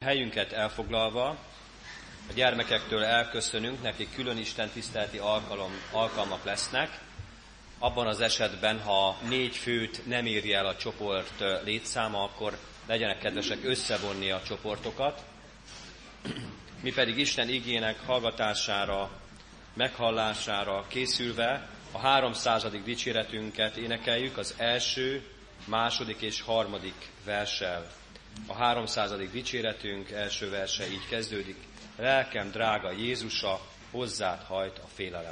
helyünket elfoglalva, a gyermekektől elköszönünk, nekik külön Isten tiszteleti alkalmak lesznek. Abban az esetben, ha 4 főt nem éri el a csoport létszáma, akkor legyenek kedvesek összevonni a csoportokat. Mi pedig Isten igének hallgatására, meghallására készülve a 300. dicséretünket énekeljük az 1., 2. és 3. verssel. A 300. dicséretünk első verse így kezdődik. Lelkem drága Jézusa, hozzád hajt a félelem.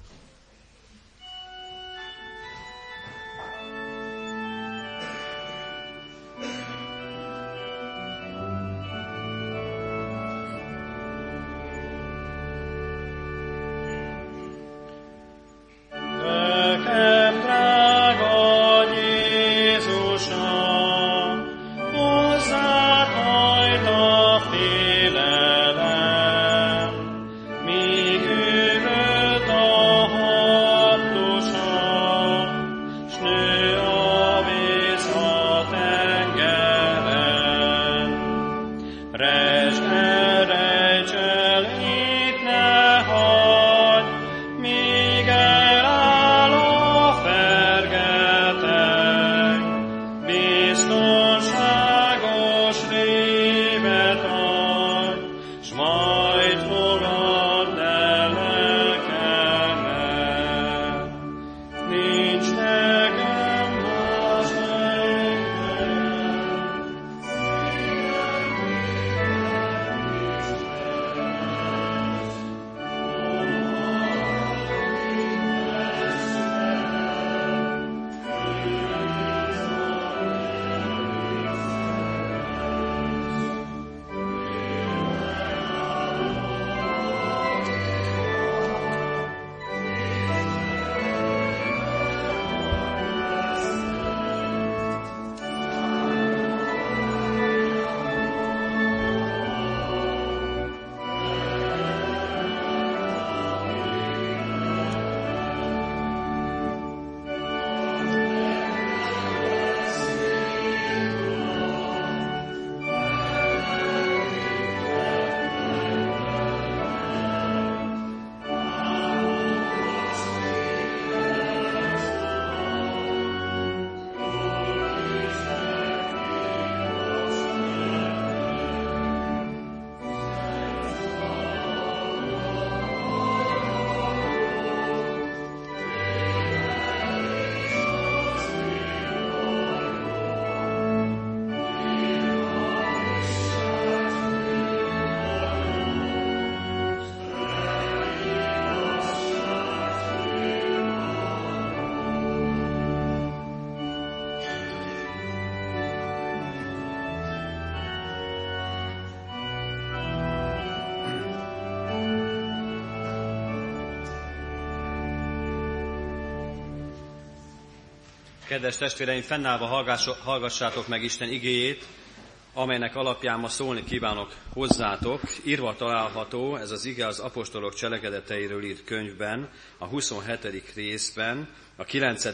Kedves testvéreim, fennállva hallgassátok meg Isten igéjét, amelynek alapján ma szólni kívánok hozzátok. Írva található ez az ige az apostolok cselekedeteiről írt könyvben, a 27. részben, a 9.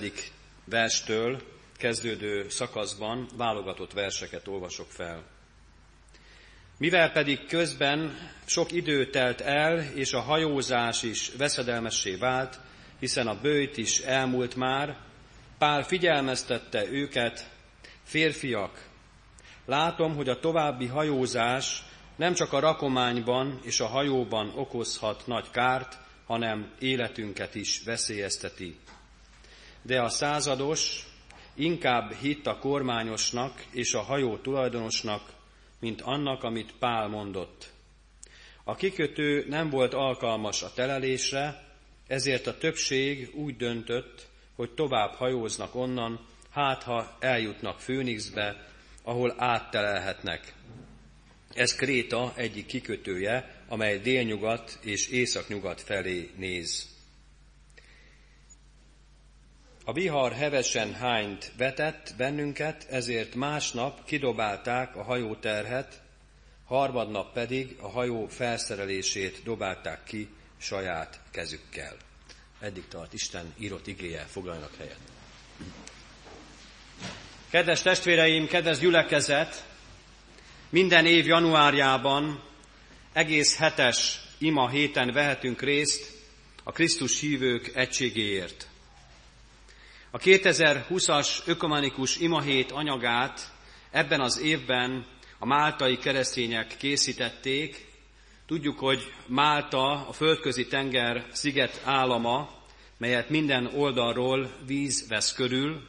verstől kezdődő szakaszban válogatott verseket olvasok fel. Mivel pedig közben sok idő telt el, és a hajózás is veszedelmessé vált, hiszen a böjt is elmúlt már, Pál figyelmeztette őket: férfiak, látom, hogy a további hajózás nem csak a rakományban és a hajóban okozhat nagy kárt, hanem életünket is veszélyezteti. De a százados inkább hitt a kormányosnak és a hajó tulajdonosnak, mint annak, amit Pál mondott. A kikötő nem volt alkalmas a telelésre, ezért a többség úgy döntött, hogy tovább hajóznak onnan, hát ha eljutnak Főnixbe, ahol áttelelhetnek. Ez Kréta egyik kikötője, amely délnyugat és északnyugat felé néz. A vihar hevesen hányt vetett bennünket, ezért másnap kidobálták a hajóterhet, harmadnap pedig a hajó felszerelését dobálták ki saját kezükkel. Eddig tart Isten írott igéje, foglaljanak helyet. Kedves testvéreim, kedves gyülekezet! Minden év januárjában egész hetes ima héten vehetünk részt a Krisztus hívők egységéért. A 2020-as ökumenikus imahét anyagát ebben az évben a máltai keresztények készítették. Tudjuk, hogy Málta a földközi tenger sziget állama, melyet minden oldalról víz vesz körül.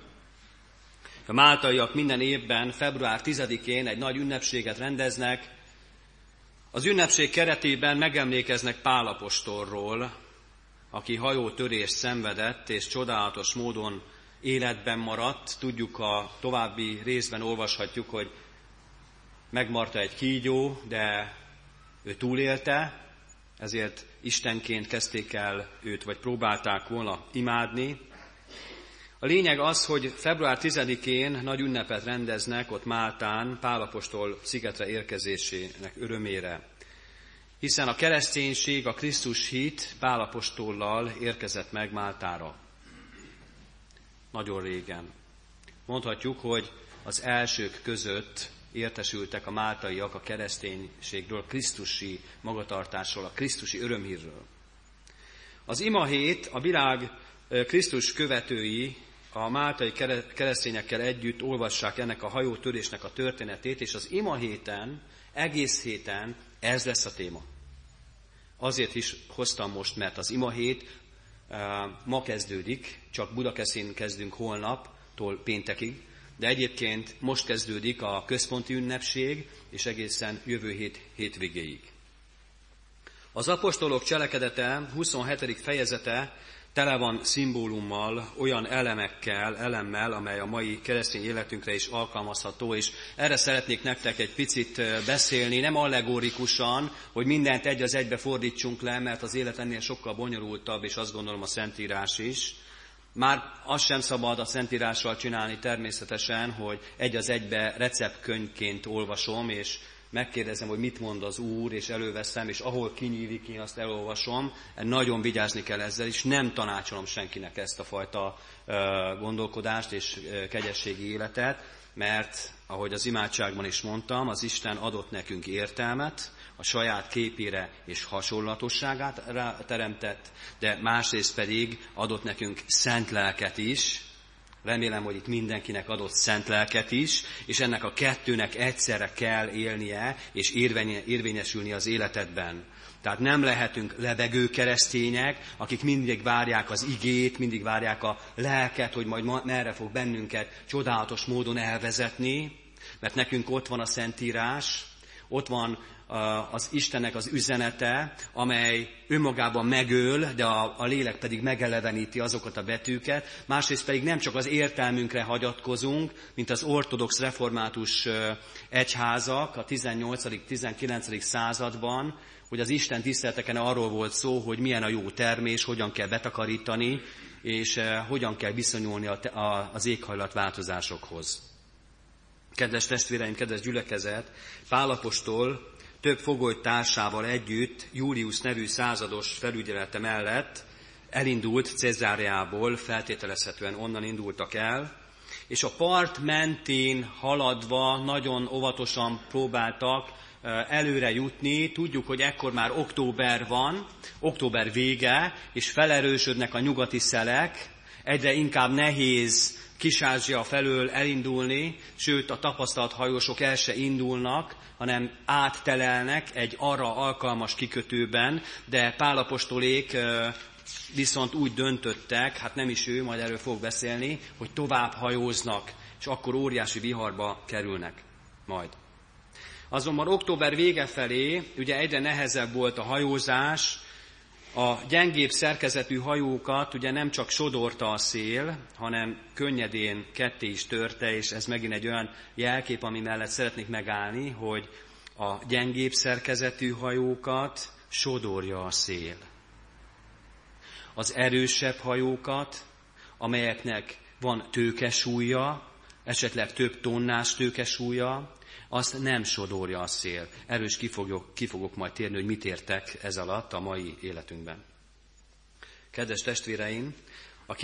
A máltaiak minden évben február 10-én egy nagy ünnepséget rendeznek. Az ünnepség keretében megemlékeznek Pál apostolról, aki hajótörést szenvedett, és csodálatos módon életben maradt. Tudjuk, a további részben olvashatjuk, hogy megmarta egy kígyó, de ő túlélte, ezért istenként kezdték el őt, vagy próbálták volna imádni. A lényeg az, hogy február 10-én nagy ünnepet rendeznek ott Máltán Pál apostol szigetre érkezésének örömére. Hiszen a kereszténység, a Krisztus hit Pál apostollal érkezett meg Máltára. Nagyon régen. Mondhatjuk, hogy az elsők között értesültek a máltaiak a kereszténységről, a krisztusi magatartásról, a krisztusi örömhírről. Az imahét a világ Krisztus követői a máltai keresztényekkel együtt olvassák ennek a hajótörésnek a történetét, és az imahéten, egész héten ez lesz a téma. Azért is hoztam most, mert az imahét ma kezdődik, csak Budakeszin kezdünk holnaptól péntekig, de egyébként most kezdődik a központi ünnepség, és egészen jövő hét hétvégéig. Az apostolok cselekedete 27. fejezete tele van szimbólummal, olyan elemmel, amely a mai keresztény életünkre is alkalmazható, és erre szeretnék nektek egy picit beszélni, nem allegorikusan, hogy mindent egy az egybe fordítsunk le, mert az élet ennél sokkal bonyolultabb, és azt gondolom a Szentírás is. Már azt sem szabad a Szentírással csinálni természetesen, hogy egy az egybe receptkönyvként olvasom, és megkérdezem, hogy mit mond az Úr, és előveszem, és ahol kinyílik, én azt elolvasom. Nagyon vigyázni kell ezzel, és nem tanácsolom senkinek ezt a fajta gondolkodást és kegyességi életet, mert, ahogy az imádságban is mondtam, az Isten adott nekünk értelmet, a saját képére és hasonlatosságát teremtett, de másrészt pedig adott nekünk szent lelket is. Remélem, hogy itt mindenkinek adott szent lelket is, és ennek a kettőnek egyszerre kell élnie, és érvényesülni az életedben. Tehát nem lehetünk lebegő keresztények, akik mindig várják az igét, mindig várják a lelket, hogy majd merre fog bennünket csodálatos módon elvezetni, mert nekünk ott van a Szentírás, ott van az Istennek az üzenete, amely önmagában megöl, de a lélek pedig megeleveníti azokat a betűket. Másrészt pedig nem csak az értelmünkre hagyatkozunk, mint az ortodox református egyházak a 18.-19. században, hogy az Isten tiszteleteken arról volt szó, hogy milyen a jó termés, hogyan kell betakarítani, és hogyan kell viszonyulni az éghajlatváltozásokhoz. Kedves testvéreim, kedves gyülekezet, Pál apostol több fogoly társával együtt Július nevű százados felügyelete mellett elindult Cezáreából, feltételezhetően onnan indultak el, és a part mentén haladva nagyon óvatosan próbáltak előre jutni. Tudjuk, hogy ekkor már október van, október vége, és felerősödnek a nyugati szelek, egyre inkább nehéz Kis-Ázsia felől elindulni, sőt a tapasztalt hajósok el se indulnak, hanem áttelelnek egy arra alkalmas kikötőben, de Pál apostolék viszont úgy döntöttek, hát nem is ő, majd erről fog beszélni, hogy tovább hajóznak, és akkor óriási viharba kerülnek majd. Azonban október vége felé ugye egyre nehezebb volt a hajózás, a gyengébb szerkezetű hajókat ugye nem csak sodorta a szél, hanem könnyedén ketté is törte, és ez megint egy olyan jelkép, ami mellett szeretnék megállni, hogy a gyengébb szerkezetű hajókat sodorja a szél. Az erősebb hajókat, amelyeknek van tőkesúlya, esetleg több tonnás tőkesúlya, azt nem sodorja a szél. Erről is ki fogok majd térni, hogy mit értek ez alatt a mai életünkben. Kedves testvéreim, a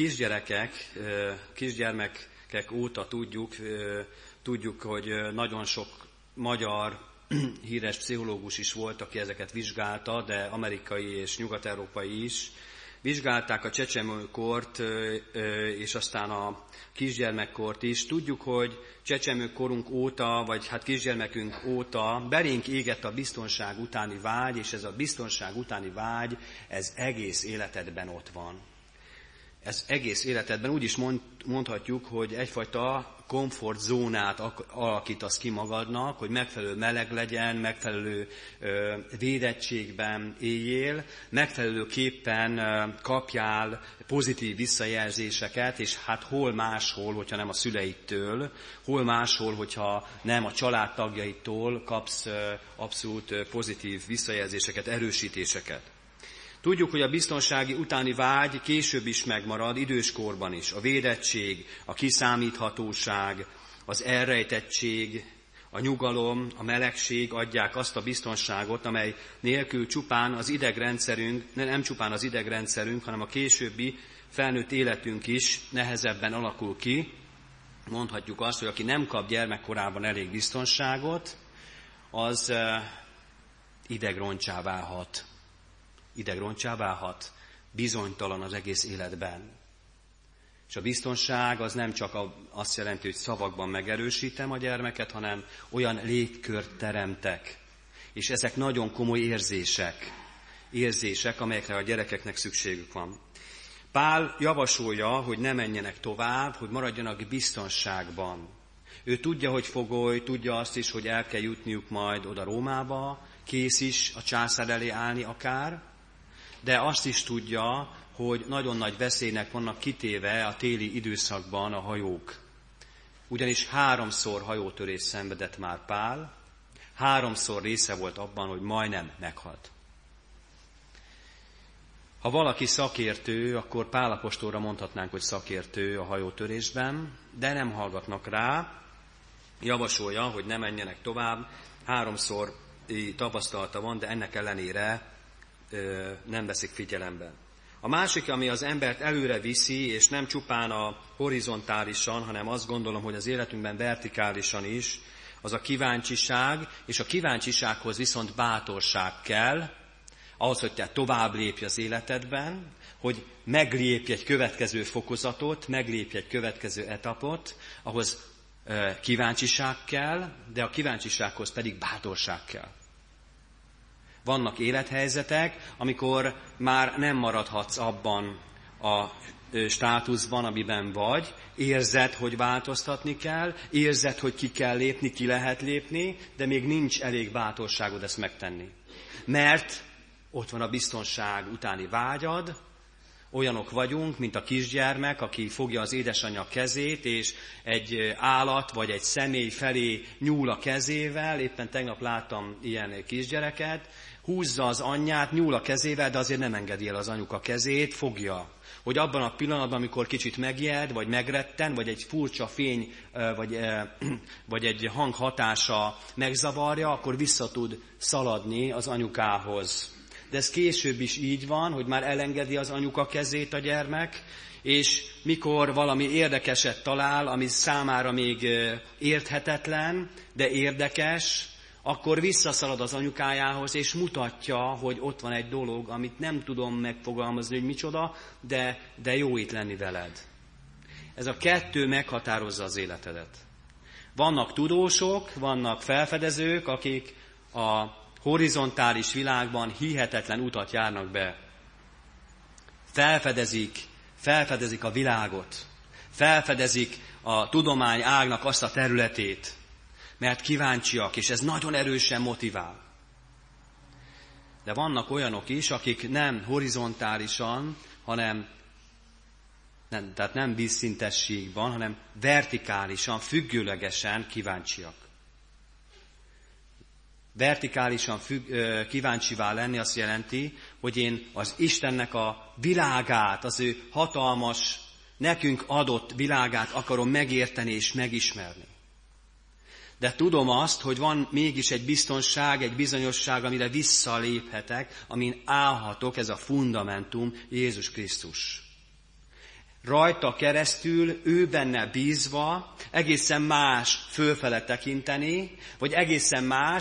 kisgyermekek óta tudjuk, hogy nagyon sok magyar híres pszichológus is volt, aki ezeket vizsgálta, de amerikai és nyugat-európai is. Vizsgálták a csecsemőkort, és aztán a kisgyermekkort is. Tudjuk, hogy csecsemőkorunk óta, vagy hát kisgyermekünk óta belénk égett a biztonság utáni vágy, és ez a biztonság utáni vágy, ez egész életedben ott van. Ez egész életedben úgy is mondhatjuk, hogy egyfajta komfortzónát alakítasz ki magadnak, hogy megfelelő meleg legyen, megfelelő védettségben éljél, megfelelőképpen kapjál pozitív visszajelzéseket, és hát hol máshol, hogyha nem a szüleidtől, hol máshol, hogyha nem a családtagjaitól kapsz abszolút pozitív visszajelzéseket, erősítéseket. Tudjuk, hogy a biztonsági utáni vágy később is megmarad, időskorban is. A védettség, a kiszámíthatóság, az elrejtettség, a nyugalom, a melegség adják azt a biztonságot, amely nélkül csupán az idegrendszerünk, nem csupán az idegrendszerünk, hanem a későbbi felnőtt életünk is nehezebben alakul ki. Mondhatjuk azt, hogy aki nem kap gyermekkorában elég biztonságot, az idegroncsá válhat. Idegroncsá válhat, bizonytalan az egész életben. És a biztonság az nem csak azt jelenti, hogy szavakban megerősítem a gyermeket, hanem olyan légkört teremtek. És ezek nagyon komoly érzések, amelyekre a gyerekeknek szükségük van. Pál javasolja, hogy ne menjenek tovább, hogy maradjanak biztonságban. Ő tudja, hogy fogoly, tudja azt is, hogy el kell jutniuk majd oda Rómába, kész is a császár elé állni akár, de azt is tudja, hogy nagyon nagy veszélynek vannak kitéve a téli időszakban a hajók. Ugyanis 3-szor hajótörés szenvedett már Pál, 3-szor része volt abban, hogy majdnem meghalt. Ha valaki szakértő, akkor Pál apostolra mondhatnánk, hogy szakértő a hajótörésben, de nem hallgatnak rá, javasolja, hogy ne menjenek tovább, 3-szor tapasztalata van, de ennek ellenére nem veszik figyelembe. A másik, ami az embert előre viszi, és nem csupán a horizontálisan, hanem azt gondolom, hogy az életünkben vertikálisan is, az a kíváncsiság, és a kíváncsisághoz viszont bátorság kell, ahhoz, hogy te tovább lépj az életedben, hogy meglépj egy következő fokozatot, meglépj egy következő etapot, ahhoz kíváncsiság kell, de a kíváncsisághoz pedig bátorság kell. Vannak élethelyzetek, amikor már nem maradhatsz abban a státuszban, amiben vagy, érzed, hogy változtatni kell, érzed, hogy ki kell lépni, ki lehet lépni, de még nincs elég bátorságod ezt megtenni. Mert ott van a biztonság utáni vágyad, olyanok vagyunk, mint a kisgyermek, aki fogja az édesanyja kezét, és egy állat vagy egy személy felé nyúl a kezével, éppen tegnap láttam ilyen kisgyereket, húzza az anyját, nyúl a kezével, de azért nem engedi el az anyuka kezét, fogja. Hogy abban a pillanatban, amikor kicsit megijed, vagy megretten, vagy egy furcsa fény, vagy egy hang hatása megzavarja, akkor vissza tud szaladni az anyukához. De ez később is így van, hogy már elengedi az anyuka kezét a gyermek, és mikor valami érdekeset talál, ami számára még érthetetlen, de érdekes, akkor visszaszalad az anyukájához, és mutatja, hogy ott van egy dolog, amit nem tudom megfogalmazni, hogy micsoda, de jó itt lenni veled. Ez a kettő meghatározza az életedet. Vannak tudósok, vannak felfedezők, akik a horizontális világban hihetetlen utat járnak be. Felfedezik a világot, felfedezik a tudomány ágnak azt a területét, mert kíváncsiak, és ez nagyon erősen motivál. De vannak olyanok is, akik nem horizontálisan, tehát nem vízszintességben, hanem vertikálisan, függőlegesen kíváncsiak. Vertikálisan kíváncsivá lenni azt jelenti, hogy én az Istennek a világát, az ő hatalmas, nekünk adott világát akarom megérteni és megismerni. De tudom azt, hogy van mégis egy biztonság, egy bizonyosság, amire visszaléphetek, amin állhatok, ez a fundamentum, Jézus Krisztus. Rajta keresztül, ő benne bízva, egészen más fölfele tekinteni, vagy egészen más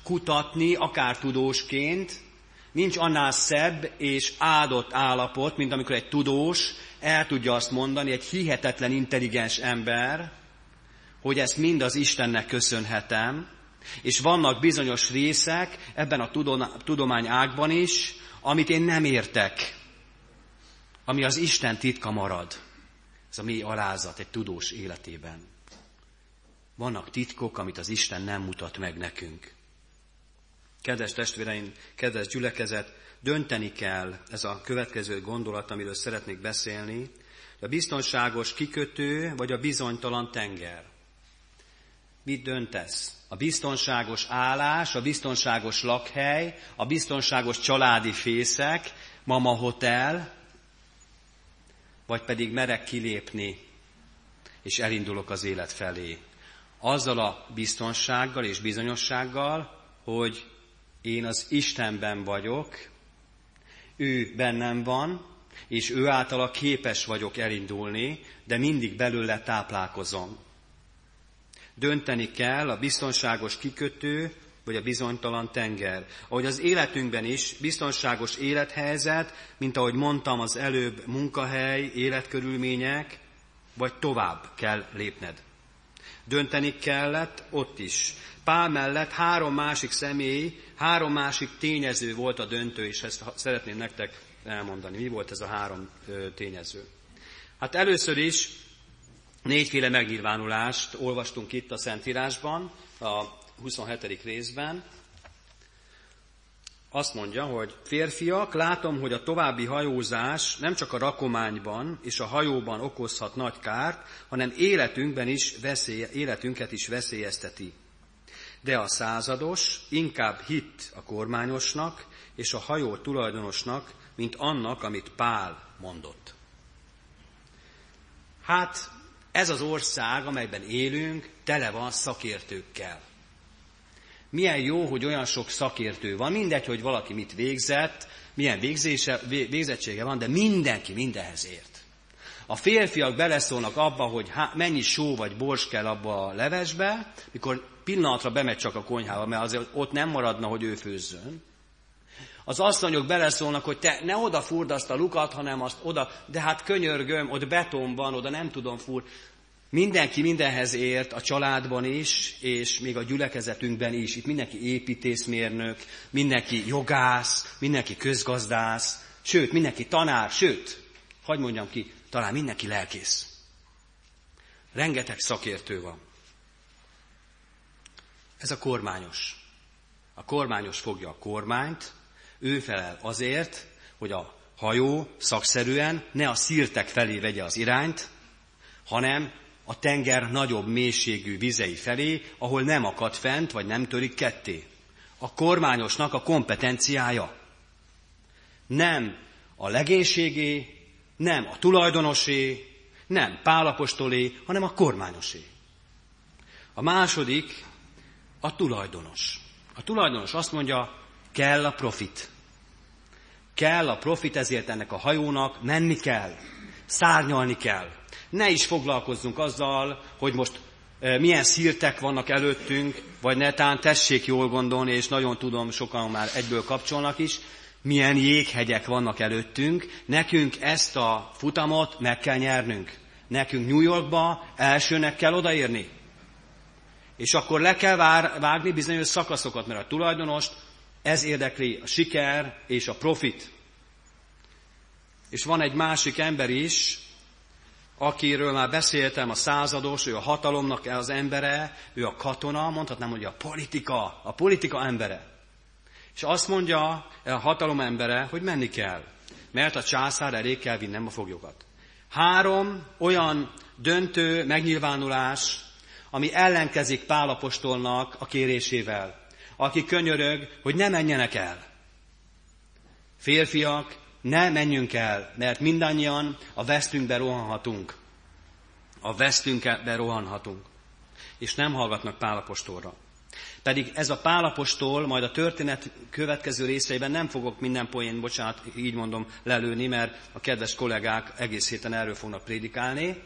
kutatni, akár tudósként. Nincs annál szebb és áldott állapot, mint amikor egy tudós el tudja azt mondani, egy hihetetlen intelligens ember, hogy ezt mind az Istennek köszönhetem, és vannak bizonyos részek ebben a tudományágban is, amit én nem értek, ami az Isten titka marad. Ez a mély alázat egy tudós életében. Vannak titkok, amit az Isten nem mutat meg nekünk. Kedves testvéreim, kedves gyülekezet, dönteni kell, ez a következő gondolat, amiről szeretnék beszélni, a biztonságos kikötő, vagy a bizonytalan tenger. Mit döntesz? A biztonságos állás, a biztonságos lakhely, a biztonságos családi fészek, mama hotel, vagy pedig merek kilépni, és elindulok az élet felé. Azzal a biztonsággal és bizonyossággal, hogy én az Istenben vagyok, ő bennem van, és ő általa képes vagyok elindulni, de mindig belőle táplálkozom. Dönteni kell a biztonságos kikötő, vagy a bizonytalan tenger. Ahogy az életünkben is biztonságos élethelyzet, mint ahogy mondtam az előbb, munkahely, életkörülmények, vagy tovább kell lépned. Dönteni kellett ott is. Pál mellett 3 másik személy, 3 másik tényező volt a döntő, és ezt szeretném nektek elmondani. Mi volt ez a 3 tényező? Hát először is 4 megnyilvánulást olvastunk itt a Szentírásban, a 27. részben. Azt mondja, hogy férfiak, látom, hogy a további hajózás nem csak a rakományban és a hajóban okozhat nagy kárt, hanem életünket is veszélyezteti. De a százados inkább hitt a kormányosnak és a hajó tulajdonosnak, mint annak, amit Pál mondott. Hát ez az ország, amelyben élünk, tele van szakértőkkel. Milyen jó, hogy olyan sok szakértő van, mindegy, hogy valaki mit végzett, milyen végzettsége van, de mindenki mindenhez ért. A férfiak beleszólnak abba, hogy mennyi só vagy bors kell abba a levesbe, mikor pillanatra bemegy csak a konyhába, mert azért ott nem maradna, hogy ő főzzön. Az asszonyok beleszólnak, hogy te ne oda fúrd azt a lukat, hanem azt oda, de hát könyörgöm, ott beton van, oda nem tudom fúrni. Mindenki mindenhez ért, a családban is, és még a gyülekezetünkben is. Itt mindenki építészmérnök, mindenki jogász, mindenki közgazdász, sőt, mindenki tanár, sőt, hadd mondjam ki, talán mindenki lelkész. Rengeteg szakértő van. Ez a kormányos. A kormányos fogja a kormányt, ő felel azért, hogy a hajó szakszerűen ne a szirtek felé vegye az irányt, hanem a tenger nagyobb mélységű vizei felé, ahol nem akad fent, vagy nem törik ketté. A kormányosnak a kompetenciája. Nem a legénységé, nem a tulajdonosé, nem Pál apostolé, hanem a kormányosé. A második a tulajdonos. A tulajdonos azt mondja, kell a profit. Kell a profit, ezért ennek a hajónak menni kell, szárnyalni kell. Ne is foglalkozzunk azzal, hogy most milyen szirtek vannak előttünk, vagy netán tessék jól gondolni, és nagyon tudom, sokan már egyből kapcsolnak is, milyen jéghegyek vannak előttünk. Nekünk ezt a futamot meg kell nyernünk. Nekünk New Yorkba elsőnek kell odaérni. És akkor le kell vágni bizonyos szakaszokat, mert a tulajdonost ez érdekli, a siker és a profit. És van egy másik ember is, akiről már beszéltem, a százados, ő a hatalomnak az embere, ő a katona, mondhatnám, hogy a politika embere. És azt mondja a hatalom embere, hogy menni kell, mert a császár elé kell vinnem a foglyokat. 3 olyan döntő megnyilvánulás, ami ellenkezik Pál apostolnak a kérésével, aki könyörög, hogy ne menjenek el. Férfiak, ne menjünk el, mert mindannyian a vesztünkbe rohanhatunk. A vesztünkbe rohanhatunk. És nem hallgatnak Pál apostolra. Pedig ez a Pál apostol, majd a történet következő részeiben nem fogok minden poén, bocsánat, így mondom, lelőni, mert a kedves kollégák egész héten erről fognak prédikálni.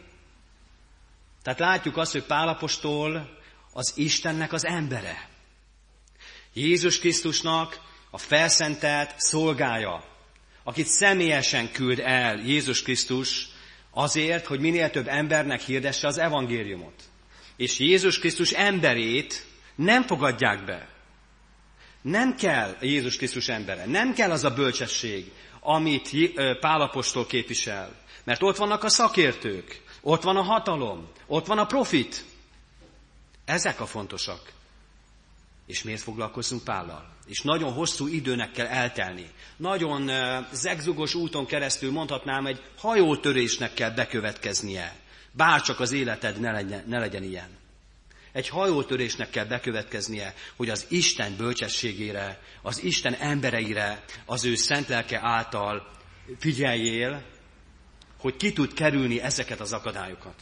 Tehát látjuk azt, hogy Pál apostol az Istennek az embere. Jézus Krisztusnak a felszentelt szolgája, akit személyesen küld el Jézus Krisztus azért, hogy minél több embernek hirdesse az evangéliumot. És Jézus Krisztus emberét nem fogadják be. Nem kell Jézus Krisztus embere, nem kell az a bölcsesség, amit Pál apostol képvisel. Mert ott vannak a szakértők, ott van a hatalom, ott van a profit. Ezek a fontosak. És miért foglalkozzunk Pállal? És nagyon hosszú időnek kell eltelni. Nagyon zegzugos úton keresztül mondhatnám, egy hajótörésnek kell bekövetkeznie. Bárcsak az életed ne legyen ilyen. Egy hajótörésnek kell bekövetkeznie, hogy az Isten bölcsességére, az Isten embereire, az ő szent lelke által figyeljél, hogy ki tud kerülni ezeket az akadályokat.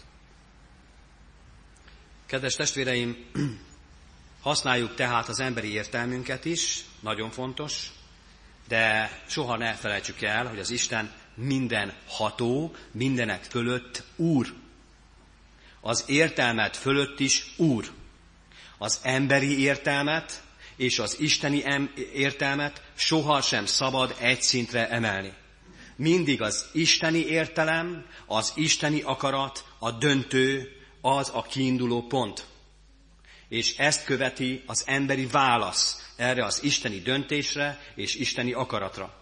Kedves testvéreim, használjuk tehát az emberi értelmünket is, nagyon fontos, de soha ne felejtsük el, hogy az Isten minden ható, mindenek fölött Úr. Az értelmet fölött is Úr. Az emberi értelmet és az isteni értelmet sohasem szabad egy szintre emelni. Mindig az isteni értelem, az isteni akarat, a döntő, az a kiinduló pont. És ezt követi az emberi válasz erre az isteni döntésre és isteni akaratra.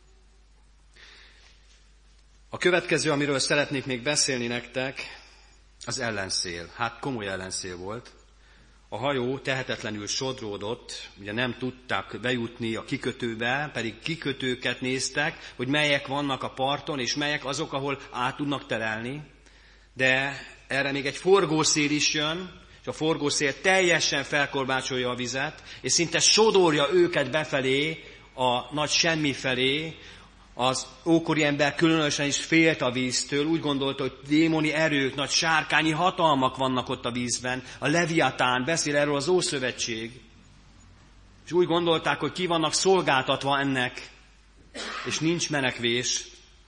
A következő, amiről szeretnék még beszélni nektek, az ellenszél. Hát komoly ellenszél volt. A hajó tehetetlenül sodródott, ugye nem tudták bejutni a kikötőbe, pedig kikötőket néztek, hogy melyek vannak a parton, és melyek azok, ahol át tudnak terelni. De erre még egy forgószél is jön, és a forgószél teljesen felkorbácsolja a vizet, és szinte sodorja őket befelé, a nagy semmi felé. Az ókori ember különösen is félt a víztől, úgy gondolta, hogy démoni erők, nagy sárkányi hatalmak vannak ott a vízben. A Leviatán beszél erről az Ószövetség. És úgy gondolták, hogy ki vannak szolgáltatva ennek, és nincs menekvés.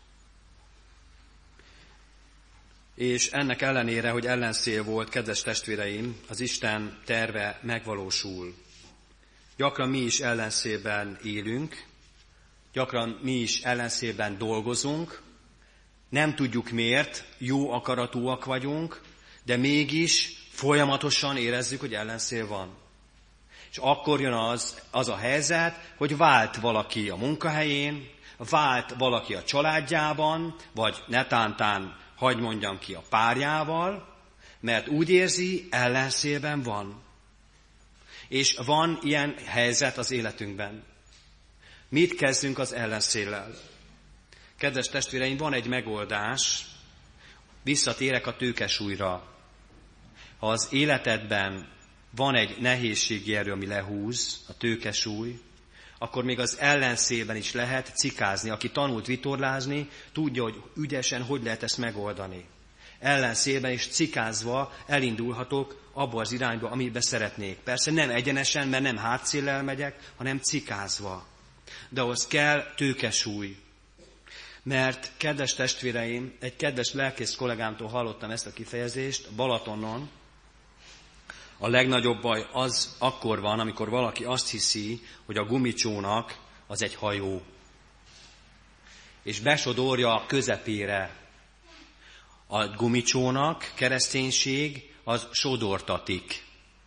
És ennek ellenére, hogy ellenszél volt, kedves testvéreim, az Isten terve megvalósul. Gyakran mi is ellenszélben élünk, gyakran mi is ellenszélben dolgozunk, nem tudjuk miért, jó akaratúak vagyunk, de mégis folyamatosan érezzük, hogy ellenszél van. És akkor jön az a helyzet, hogy vált valaki a munkahelyén, vált valaki a családjában, vagy netántán, hadd mondjam ki, a párjával, mert úgy érzi, ellenszélben van. És van ilyen helyzet az életünkben. Mit kezdünk az ellenszéllel? Kedves testvéreim, van egy megoldás, visszatérek a tőkesúlyra. Ha az életedben van egy nehézségi erő, ami lehúz, a tőkesúly, akkor még az ellenszélben is lehet cikázni. Aki tanult vitorlázni, tudja, hogy ügyesen hogy lehet ezt megoldani. Ellenszélben is cikázva elindulhatok abba az irányba, amiben szeretnék. Persze nem egyenesen, mert nem hátszéllel megyek, hanem cikázva. De ahhoz kell tőkesúly. Mert, kedves testvéreim, egy kedves lelkész kollégámtól hallottam ezt a kifejezést, Balatonon. A legnagyobb baj az akkor van, amikor valaki azt hiszi, hogy a gumicsónak az egy hajó. És besodorja a közepére. A gumicsónak, kereszténység, az sodortatik.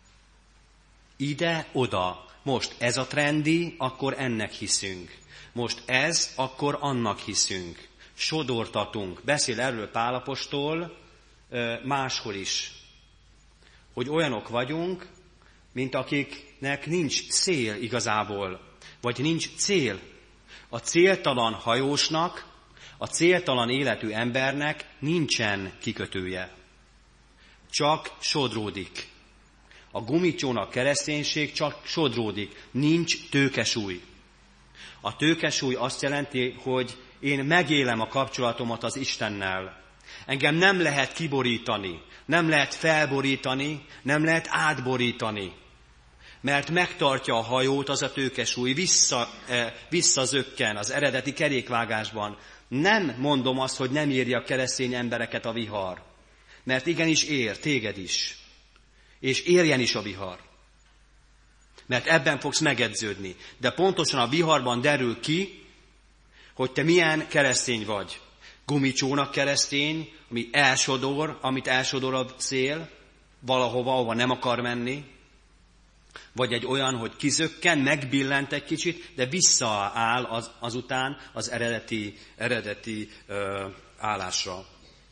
Ide-oda. Most ez a trendi, akkor ennek hiszünk. Most ez, akkor annak hiszünk. Sodortatunk. Beszél erről Pál apostol máshol is. Hogy olyanok vagyunk, mint akiknek nincs cél igazából. Vagy nincs cél. A céltalan hajósnak, a céltalan életű embernek nincsen kikötője. Csak sodródik. A gumicsónak kereszténység csak sodródik, nincs tőkesúly. A tőkesúly azt jelenti, hogy én megélem a kapcsolatomat az Istennel. Engem nem lehet kiborítani, nem lehet felborítani, nem lehet átborítani. Mert megtartja a hajót az a tőkesúly, visszazökken az eredeti kerékvágásban. Nem mondom azt, hogy nem éri a keresztény embereket a vihar. Mert igenis ér, téged is. És érjen is a vihar. Mert ebben fogsz megedződni. De pontosan a viharban derül ki, hogy te milyen keresztény vagy. Gumicsónak keresztény, ami elsodor, amit elsodor a szél, valahova, ahova nem akar menni. Vagy egy olyan, hogy kizökken, megbillent egy kicsit, de visszaáll azután az eredeti állásra.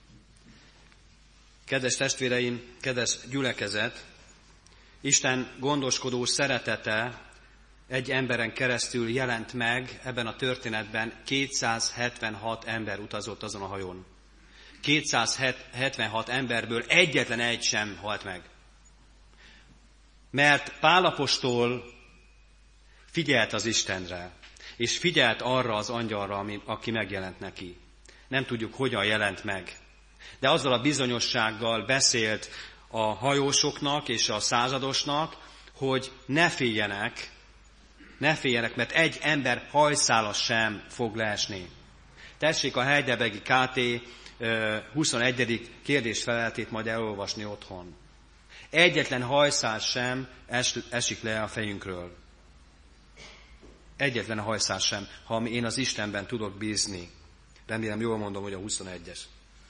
Kedves testvéreim, kedves gyülekezet, Isten gondoskodó szeretete egy emberen keresztül jelent meg ebben a történetben. 276 ember utazott azon a hajón. 276 emberből egyetlen egy sem halt meg. Mert Pál apostol figyelt az Istenre, és figyelt arra az angyalra, aki megjelent neki. Nem tudjuk, hogyan jelent meg. De azzal a bizonyossággal beszélt a hajósoknak és a századosnak, hogy ne féljenek, mert egy ember hajszála sem fog leesni. Tessék a Heidelbergi KT 21. kérdésfeleltét majd elolvasni otthon. Egyetlen hajszál sem esik le a fejünkről. Egyetlen hajszál sem, ha én az Istenben tudok bízni. Remélem jól mondom, hogy a 21-es.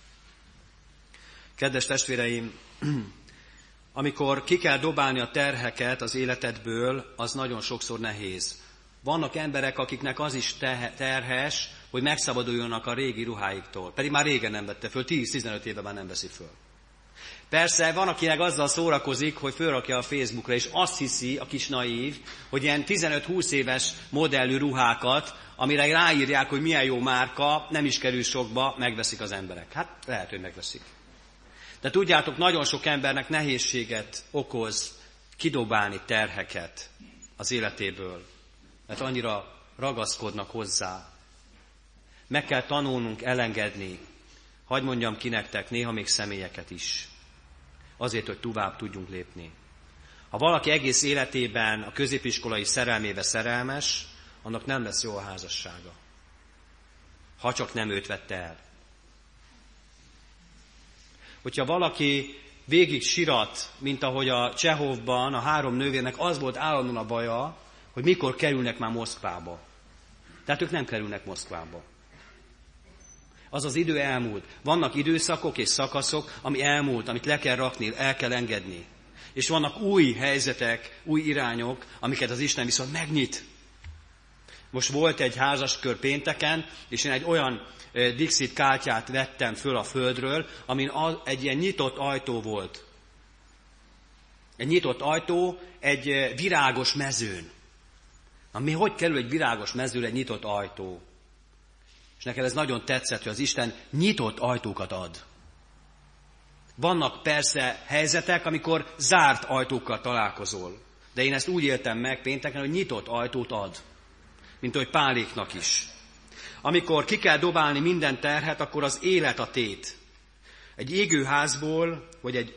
Kedves testvéreim, amikor ki kell dobálni a terheket az életedből, az nagyon sokszor nehéz. Vannak emberek, akiknek az is terhes, hogy megszabaduljanak a régi ruháiktól. Pedig már régen nem vette föl, 10-15 éve már nem veszi föl. Persze van, akinek azzal szórakozik, hogy fölrakja a Facebookra, és azt hiszi, a kis naív, hogy ilyen 15-20 éves modellű ruhákat, amire ráírják, hogy milyen jó márka, nem is kerül sokba, megveszik az emberek. Hát lehet, hogy megveszik. De tudjátok, nagyon sok embernek nehézséget okoz kidobálni terheket az életéből, mert annyira ragaszkodnak hozzá. Meg kell tanulnunk elengedni, hadd mondjam ki nektek, néha még személyeket is, azért, hogy tovább tudjunk lépni. Ha valaki egész életében a középiskolai szerelmébe szerelmes, annak nem lesz jó a házassága. Ha csak nem őt vette el. Hogyha valaki végig sirat, mint ahogy a Csehovban a 3 nővérnek az volt állandóan a baja, hogy mikor kerülnek már Moszkvába. Tehát ők nem kerülnek Moszkvába. Az az idő elmúlt. Vannak időszakok és szakaszok, ami elmúlt, amit le kell rakni, el kell engedni. És vannak új helyzetek, új irányok, amiket az Isten viszont megnyit. Most volt egy házaskör pénteken, és én egy olyan Dixit kártyát vettem föl a földről, amin egy ilyen nyitott ajtó volt. Egy nyitott ajtó egy virágos mezőn. Na, hogy kerül egy virágos mezőre egy nyitott ajtó? És nekem ez nagyon tetszett, hogy az Isten nyitott ajtókat ad. Vannak persze helyzetek, amikor zárt ajtókkal találkozol. De én ezt úgy éltem meg pénteken, hogy nyitott ajtót ad. Mint ahogy Páléknak is. Amikor ki kell dobálni minden terhet, akkor az élet a tét. Egy égő házból, vagy egy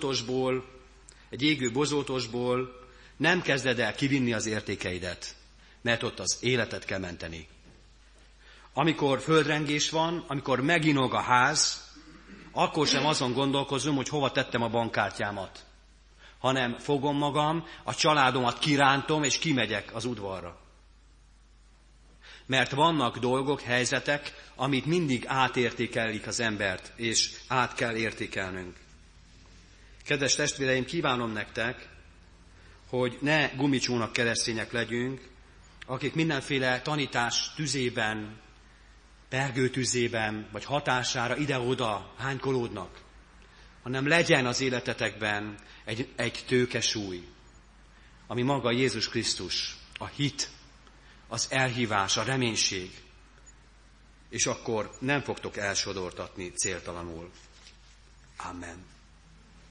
égő bozótosból nem kezded el kivinni az értékeidet, mert ott az életet kell menteni. Amikor földrengés van, amikor meginog a ház, akkor sem azon gondolkozom, hogy hova tettem a bankkártyámat, hanem fogom magam, a családomat kirántom, és kimegyek az udvarra. Mert vannak dolgok, helyzetek, amit mindig átértékelik az embert, és át kell értékelnünk. Kedves testvéreim, kívánom nektek, hogy ne gumicsónak keresztények legyünk, akik mindenféle tanítás tüzében, pergőtüzében, vagy hatására ide-oda hánykolódnak, hanem legyen az életetekben egy tőkesúly, ami maga Jézus Krisztus, a hit, az elhívás, a reménység, és akkor nem fogtok elsodortatni céltalanul. Amen.